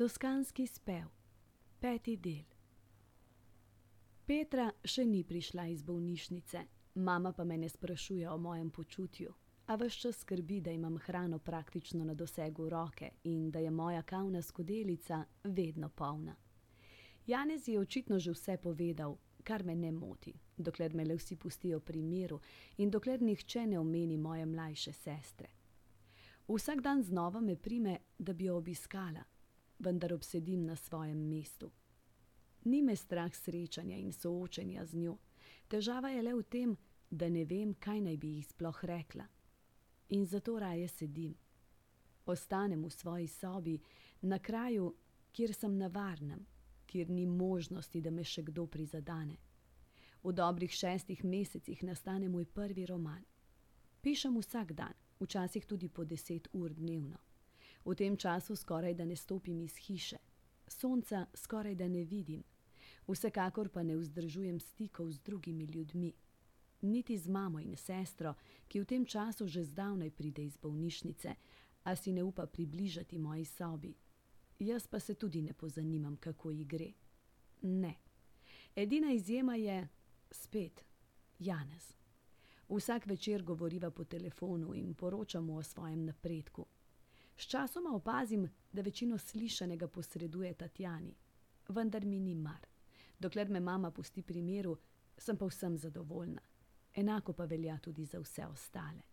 Toskanski spev, 5. del. Petra še ni prišla iz bolnišnice, mama pa me ne sprašuje o mojem počutju, a ves čas skrbi, da imam hrano praktično na dosegu roke in da je moja kavna skodelica vedno polna. Janez je očitno že vse povedal, kar me ne moti, dokler me le vsi pustijo pri miru in dokler nihče ne omeni moje mlajše sestre. Vsak dan znova me prime, da bi jo obiskala, vendar obsedim na svojem mestu. Ni me strah srečanja in soočenja z njo, težava je le v tem, da ne vem, kaj naj bi jih sploh rekla. In zato raje sedim. Ostanem v svoji sobi, na kraju, kjer sem na varnem, kjer ni možnosti, da me še kdo prizadane. V dobrih 6 mesecih nastane moj prvi roman. Pišem vsak dan, včasih tudi po 10 ur dnevno. V tem času skoraj da ne stopim iz hiše. Sonca skoraj da ne vidim. Vsekakor pa ne vzdržujem stikov z drugimi ljudmi. Niti z mamo in sestro, ki v tem času že zdavnaj pride iz bolnišnice, a si ne upa približati moji sobi. Jaz pa se tudi ne pozanimam, kako ji gre. Ne. Edina izjema je, spet, Janez. Vsak večer govoriva po telefonu in poročamo o svojem napredku. Sčasoma opazim, da večino slišanega posreduje Tatjani, vendar mi ni mar. Dokler me mama pusti pri miru, sem povsem zadovoljna. Enako pa velja tudi za vse ostale.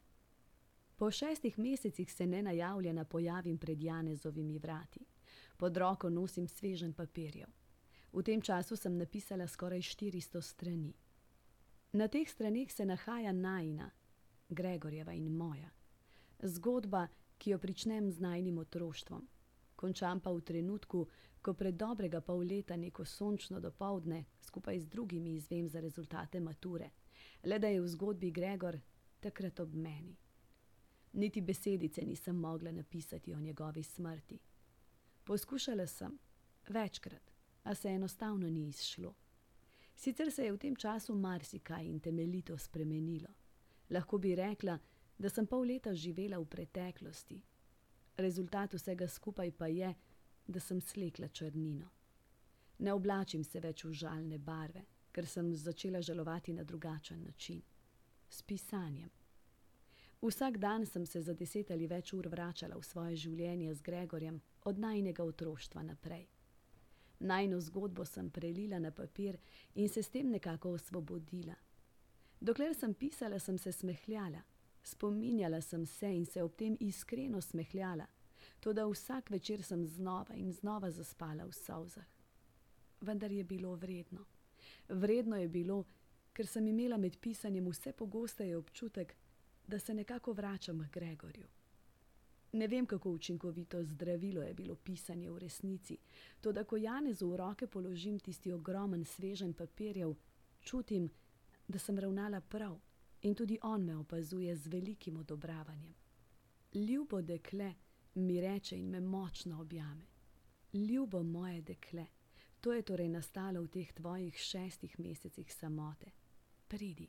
Po 6 mesecih se nenajavljena pojavim pred Janezovimi vrati. Pod roko nosim sveženj papirjev. V tem času sem napisala skoraj 400 strani. Na teh straneh se nahaja najina, Gregorjeva in moja. Zgodba, ki jo pričnem z najinim otroštvom. Končam pa v trenutku, ko pred dobrega pol leta neko sončno dopoldne skupaj z drugimi izvem za rezultate mature, le da je v zgodbi Gregor takrat ob meni. Niti besedice nisem mogla napisati o njegovi smrti. Poskušala sem, večkrat, a se enostavno ni izšlo. Sicer se je v tem času marsikaj in temeljito spremenilo. Lahko bi rekla, da sem pol leta živela v preteklosti. Rezultat vsega skupaj pa je, da sem slekla črnino. Ne oblačim se več v žalne barve, ker sem začela žalovati na drugačen način. S pisanjem. Vsak dan sem se za 10 ali več ur vračala v svoje življenje z Gregorjem od najinega otroštva naprej. Najino zgodbo sem prelila na papir in se s tem nekako osvobodila. Dokler sem pisala, sem se smehljala. Spominjala sem se in se ob tem iskreno smehljala, toda vsak večer sem znova in znova zaspala v solzah. Vendar je bilo vredno. Vredno je bilo, ker sem imela med pisanjem vse pogosteje občutek, da se nekako vračam k Gregorju. Ne vem, kako učinkovito zdravilo je bilo pisanje v resnici, toda ko Janezu v roke položim tisti ogromen sveženj papirjev, čutim, da sem ravnala prav in tudi on me opazuje z velikim odobravanjem. Ljubo dekle, mi reče in me močno objame. Ljubo moje dekle, to je torej nastalo v teh tvojih 6 mesecih samote. Pridi.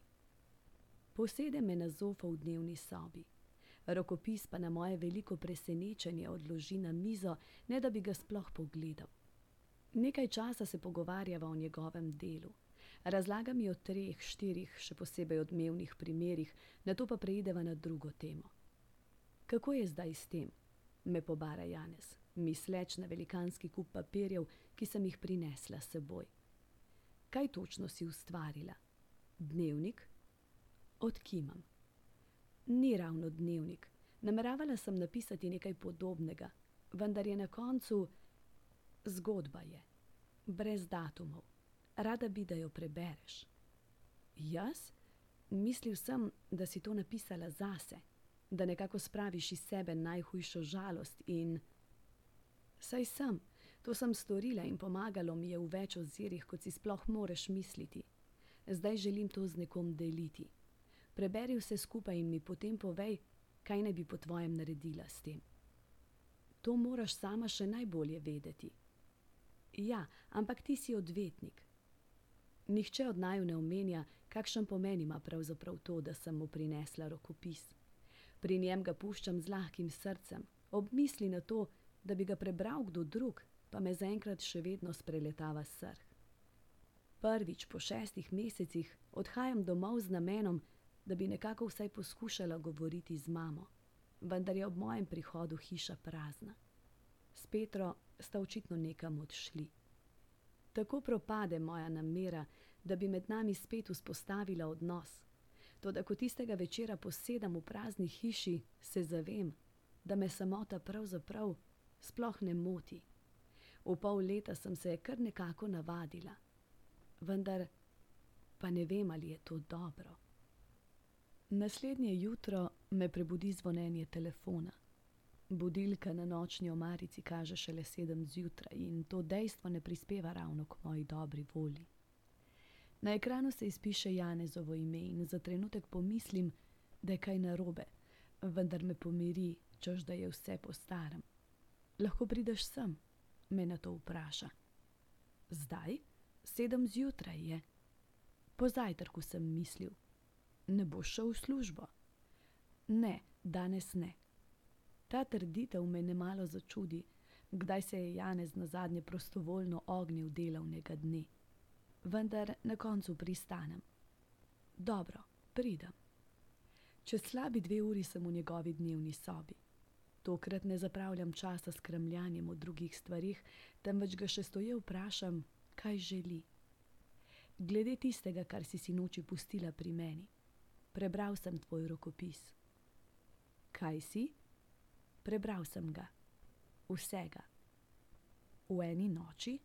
Posede me na zofa v dnevni sobi. Rokopis pa na moje veliko presenečenje odloži na mizo, ne da bi ga sploh pogledal. Nekaj časa se pogovarjava o njegovem delu. Razlaga mi o 3, 4, še posebej odmevnih primerih, nato pa preideva na drugo temo. Kako je zdaj s tem? Me pobara Janez, misleč na velikanski kup papirjev, ki sem jih prinesla s seboj. Kaj točno si ustvarila? Dnevnik? Odkimam. Ni ravno dnevnik. Nameravala sem napisati nekaj podobnega, vendar je na koncu zgodba je. Brez datumov. Rada bi, da jo prebereš. Jaz? Mislil sem, da si to napisala zase, da nekako spraviš iz sebe najhujšo žalost in... Saj sem, to sem storila in pomagalo mi je v več ozirih, kot si sploh moreš misliti. Zdaj želim to z nekom deliti. Preberi vse skupaj in mi potem povej, kaj naj bi po tvojem naredila s tem. To moraš sama še najbolje vedeti. Ja, ampak ti si odvetnik. Nihče od naju ne omenja, kakšen pomen ima pravzaprav to, da sem mu prinesla rokopis. Pri njem ga puščam z lahkim srcem, ob misli na to, da bi ga prebral kdo drug, pa me zaenkrat še vedno spreletava srh. Prvič po 6 mesecih odhajam domov z namenom, da bi nekako vsaj poskušala govoriti z mamo, vendar je ob mojem prihodu hiša prazna. S Petro sta očitno nekam odšli. Tako propade moja namera, da bi med nami spet vzpostavila odnos. Toda ko tistega večera posedam v prazni hiši, se zavem, da me samota pravzaprav sploh ne moti. V pol leta sem se kar nekako navadila, vendar pa ne vem, ali je to dobro. Naslednje jutro me prebudi zvonjenje telefona. Budilka na nočni omarici kaže šele 7 zjutraj in to dejstvo ne prispeva ravno k moji dobri volji. Na ekranu se izpiše Janezovo ime in za trenutek pomislim, da je kaj narobe, vendar me pomiri, češ da je vse po starem. Lahko prideš sem, me na to vpraša. Zdaj? 7 zjutraj je. Po zajtrku sem mislil. Ne boš šel v službo? Ne, danes ne. Ta trditev me nemalo začudi, kdaj se je Janez nazadnje prostovoljno ognil delavnega dne. Vendar na koncu pristanem. Dobro, pridem. Čez slabi 2 uri sem v njegovi dnevni sobi. Tokrat ne zapravljam časa s kramljanjem o drugih stvarih, temveč ga še stoje vprašam, kaj želi. Glede tistega, kar si sinoči pustila pri meni. Prebral sem tvoj rokopis. Kaj si? Prebral sem ga. Vsega. V eni noči?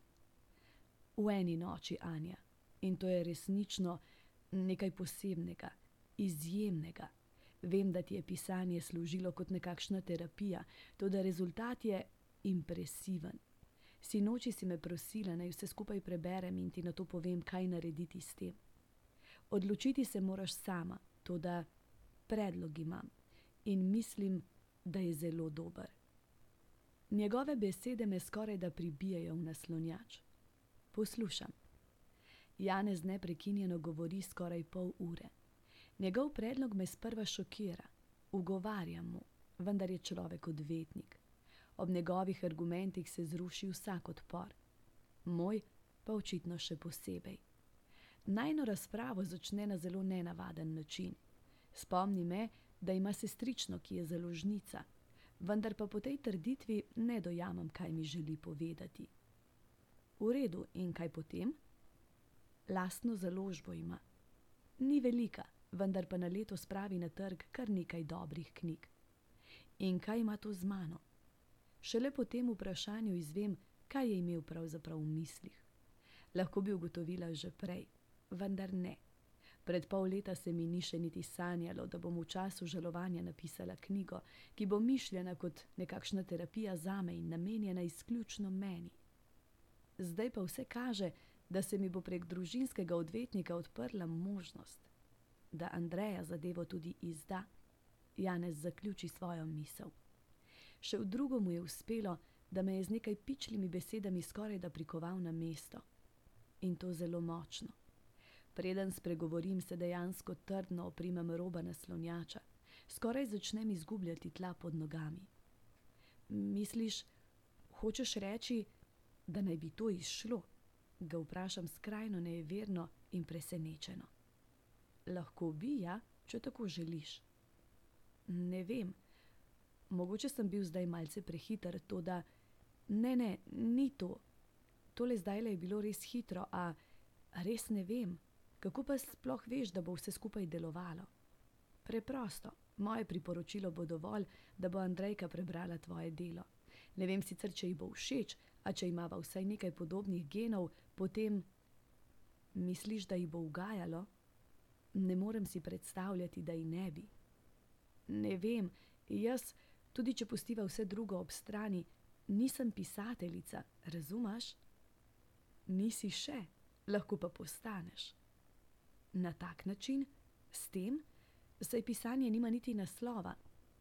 V eni noči, Anja. In to je resnično nekaj posebnega, izjemnega. Vem, da ti je pisanje služilo kot nekakšna terapija, toda rezultat je impresiven. Sinoči si me prosila, naj vse skupaj preberem in ti nato povem, kaj narediti s tem. Odločiti se moraš sama, toda predlog imam in mislim, da je zelo dober. Njegove besede me skoraj da pribijajo v naslonjač. Poslušam. Janez neprekinjeno govori skoraj pol ure. Njegov predlog me sprva šokira. Ugovarjam mu, vendar je človek odvetnik. Ob njegovih argumentih se zruši vsak odpor. Moj pa očitno še posebej. Najino razpravo začne na zelo nenavaden način. Spomni me, da ima sestrično, ki je založnica, vendar pa po tej trditvi ne dojamem, kaj mi želi povedati. V redu, in kaj potem? Lastno založbo ima. Ni velika, vendar pa na leto spravi na trg kar nekaj dobrih knjig. In kaj ima to z mano? Šele po tem vprašanju izvem, kaj je imel pravzaprav v mislih. Lahko bi ugotovila že prej, vendar ne. Pred pol leta se mi ni še niti sanjalo, da bom v času žalovanja napisala knjigo, ki bo mišljena kot nekakšna terapija zame in namenjena izključno meni. Zdaj pa vse kaže, da se mi bo prek družinskega odvetnika odprla možnost, da Andreja zadevo tudi izda. Janez zaključi svojo misel. Še v drugo mu je uspelo, da me je z nekaj pičlimi besedami skoraj da prikoval na mesto. In to zelo močno. Preden spregovorim, se dejansko trdno oprimem roba naslonjača. Skoraj začnem izgubljati tla pod nogami. Misliš, hočeš reči, da naj bi to izšlo? Ga vprašam skrajno nejeverno in presenečeno. Lahko bi, ja, če tako želiš. Ne vem. Mogoče sem bil zdaj malce prehiter, toda ne, ni to. Tole zdajle je bilo res hitro, a res ne vem. Kako pa sploh veš, da bo vse skupaj delovalo? Preprosto. Moje priporočilo bo dovolj, da bo Andrejka prebrala tvoje delo. Ne vem sicer, če ji bo všeč, a če imava vsaj nekaj podobnih genov, potem misliš, da ji bo ugajalo? Ne morem si predstavljati, da ji ne bi. Ne vem, jaz, tudi če pustiva vse drugo ob strani, nisem pisateljica, razumeš? Nisi še, lahko pa postaneš. Na tak način, s tem, saj pisanje nima niti naslova.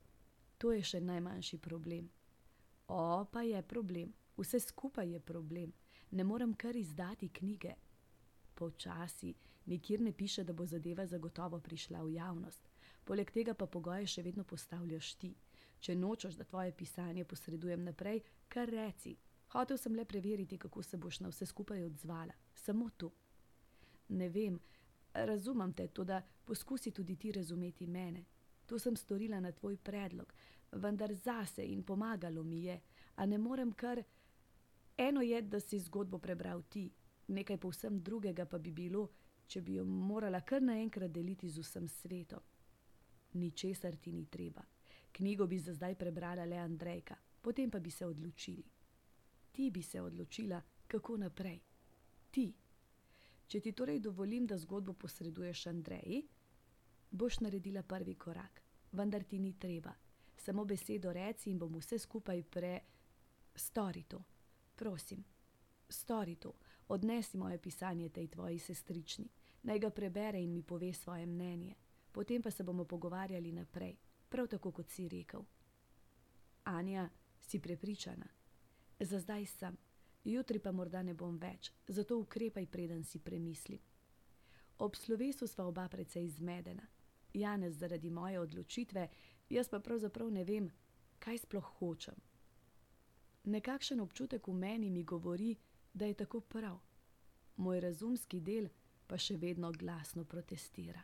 To je še najmanjši problem. O, pa je problem. Vse skupaj je problem. Ne morem kar izdati knjige. Počasi, nikjer ne piše, da bo zadeva zagotovo prišla v javnost. Poleg tega pa pogoje še vedno postavljaš ti. Če nočeš, da tvoje pisanje posredujem naprej, kar reci. Hotel sem le preveriti, kako se boš na vse skupaj odzvala. Samo to. Ne vem, razumem te, toda poskusi tudi ti razumeti mene. To sem storila na tvoj predlog, vendar zase in pomagalo mi je, a ne morem kar... Eno je, da si zgodbo prebral ti, nekaj povsem drugega pa bi bilo, če bi jo morala kar naenkrat deliti z vsem svetom. Ničesar ti ni treba. Knjigo bi za zdaj prebrala le Andrejka, potem pa bi se odločili. Ti bi se odločila, kako naprej. Ti. Če ti torej dovolim, da zgodbo posreduješ Andreji, boš naredila prvi korak, vendar ti ni treba. Samo besedo reci in bom vse skupaj Stori to. Prosim, stori to. Odnesi moje pisanje tej tvoji sestrični. Naj ga prebere in mi pove svoje mnenje. Potem pa se bomo pogovarjali naprej, prav tako kot si rekel. Anja, si prepričana? Za zdaj sem. Jutri pa morda ne bom več, zato ukrepaj, preden si premislim. Ob slovesu sva oba precej zmedena. Janez zaradi moje odločitve, jaz pa pravzaprav ne vem, kaj sploh hočem. Nekakšen občutek v meni mi govori, da je tako prav. Moj razumski del pa še vedno glasno protestira.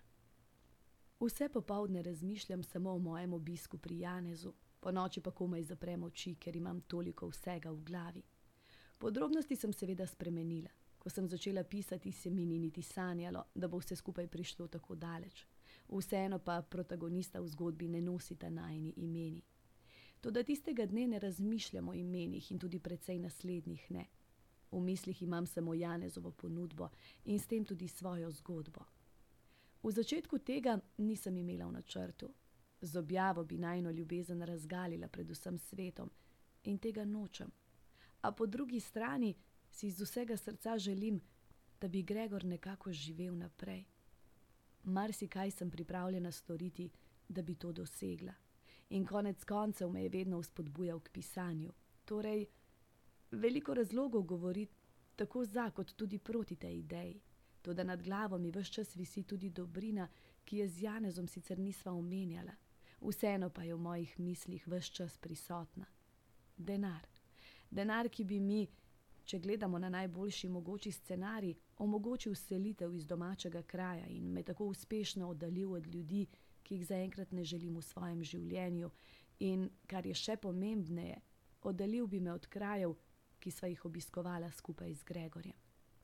Vse popoldne razmišljam samo o mojem obisku pri Janezu, ponoči pa komaj zaprem oči, ker imam toliko vsega v glavi. Podrobnosti sem seveda spremenila. Ko sem začela pisati, se mi ni niti sanjalo, da bo vse skupaj prišlo tako daleč. Vseeno pa protagonista v zgodbi ne nosita najini imeni. Toda tistega dne ne razmišljam o imenih in tudi precej naslednjih ne. V mislih imam samo Janezovo ponudbo in s tem tudi svojo zgodbo. V začetku tega nisem imela v načrtu. Z objavo bi najino ljubezen razgalila pred vsem svetom in tega nočem. A po drugi strani si iz vsega srca želim, da bi Gregor nekako živel naprej. Marsikaj sem pripravljena storiti, da bi to dosegla. In konec koncev me je vedno vzpodbujal k pisanju. Torej, veliko razlogov govori tako za kot tudi proti tej ideji. Toda nad glavo mi ves čas visi tudi dobrina, ki je z Janezom sicer nisva omenjala. Vseeno pa je v mojih mislih ves čas prisotna. Denar. Denar, ki bi mi, če gledamo na najboljši mogoči scenarij, omogočil selitev iz domačega kraja in me tako uspešno oddaljil od ljudi, ki jih zaenkrat ne želim v svojem življenju in, kar je še pomembneje, oddaljil bi me od krajev, ki sva jih obiskovala skupaj z Gregorjem.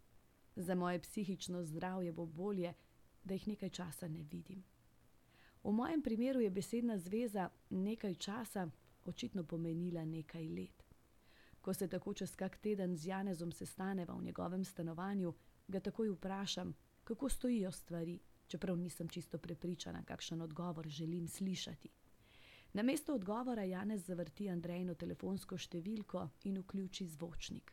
Za moje psihično zdravje bo bolje, da jih nekaj časa ne vidim. V mojem primeru je besedna zveza nekaj časa očitno pomenila nekaj let. Ko se tako čez kak teden z Janezom sestaneva v njegovem stanovanju, ga takoj vprašam, kako stojijo stvari, čeprav nisem čisto prepričana, kakšen odgovor želim slišati. Namesto odgovora Janez zavrti Andrejino telefonsko številko in vključi zvočnik.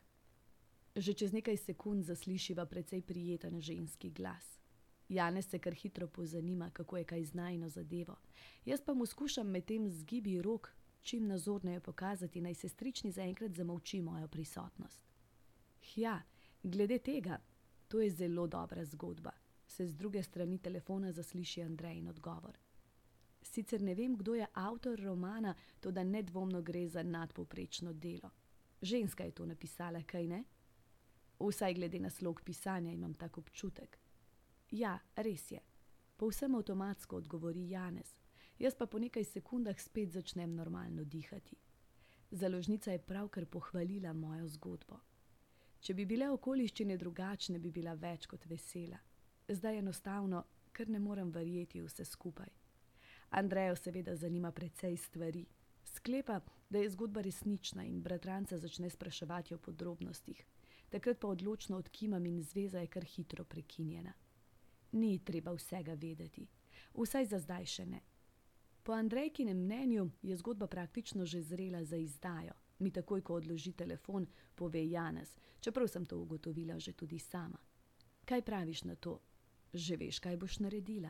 Že čez nekaj sekund zaslišiva precej prijeten ženski glas. Janez se kar hitro pozanima, kako je kaj z najino zadevo. Jaz pa mu skušam medtem z gibi rok čim nazorneje pokazati, naj sestrični zaenkrat zamolči mojo prisotnost. Ja, glede tega, to je zelo dobra zgodba, se z druge strani telefona zasliši Andrejin odgovor. Sicer ne vem, kdo je avtor romana, toda nedvomno gre za nadpovprečno delo. Ženska je to napisala, kaj ne? Vsaj glede na slog pisanja imam tak občutek. Ja, res je. Povsem avtomatsko odgovori Janez. Jaz pa po nekaj sekundah spet začnem normalno dihati. Založnica je pravkar pohvalila mojo zgodbo. Če bi bile okoliščine drugačne, bi bila več kot vesela. Zdaj enostavno, ker ne morem verjeti vse skupaj. Andrejo seveda zanima precej stvari. Sklepa, da je zgodba resnična in bratranca začne spraševati o podrobnostih. Takrat pa odločno odkimam in zveza je kar hitro prekinjena. Ni treba vsega vedeti. Vsaj za zdaj še ne. Po Andrejkinem mnenju je zgodba praktično že zrela za izdajo. Mi takoj, ko odloži telefon, pove Janez, čeprav sem to ugotovila že tudi sama. Kaj praviš na to? Že veš, kaj boš naredila?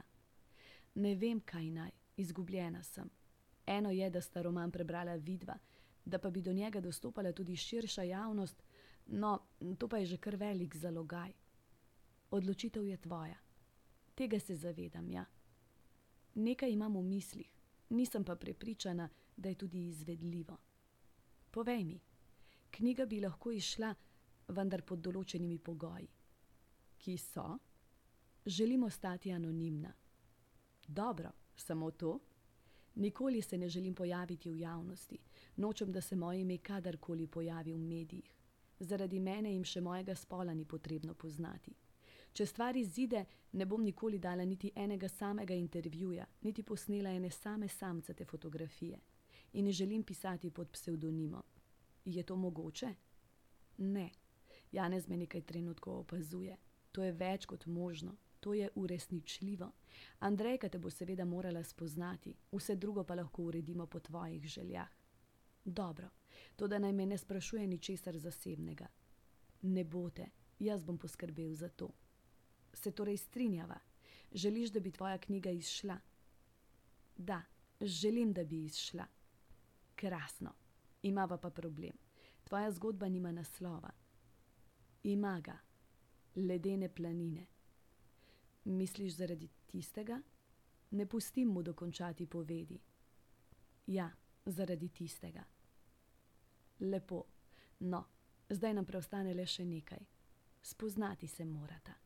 Ne vem, kaj naj. Izgubljena sem. Eno je, da sta roman prebrala vidva, da pa bi do njega dostopala tudi širša javnost, no, to pa je že kar velik zalogaj. Odločitev je tvoja. Tega se zavedam, ja. Nekaj imam v mislih, nisem pa prepričana, da je tudi izvedljivo. Povej mi, knjiga bi lahko izšla, vendar pod določenimi pogoji. Ki so? Želim ostati anonimna. Dobro, samo to? Nikoli se ne želim pojaviti v javnosti. Nočem, da se moje ime kadarkoli pojavi v medijih. Zaradi mene jim še mojega spola ni potrebno poznati. Če stvar izide, ne bom nikoli dala niti enega samega intervjuja, niti posnela ene same samcate fotografije. In ne želim pisati pod psevdonimom. Je to mogoče? Ne. Janez me nekaj trenutkov opazuje. To je več kot možno. To je uresničljivo. Andrejka te bo seveda morala spoznati, vse drugo pa lahko uredimo po tvojih željah. Dobro, toda naj me ne sprašuje ničesar zasebnega. Ne bo te, jaz bom poskrbel za to. Se torej strinjava? Želiš, da bi tvoja knjiga izšla? Da, želim, da bi izšla. Krasno. Imava pa problem. Tvoja zgodba nima naslova. Ima ga. Ledene planine. Misliš zaradi tistega? Ne pustim mu dokončati povedi. Ja, zaradi tistega. Lepo. No, zdaj nam preostane le še nekaj. Spoznati se morata.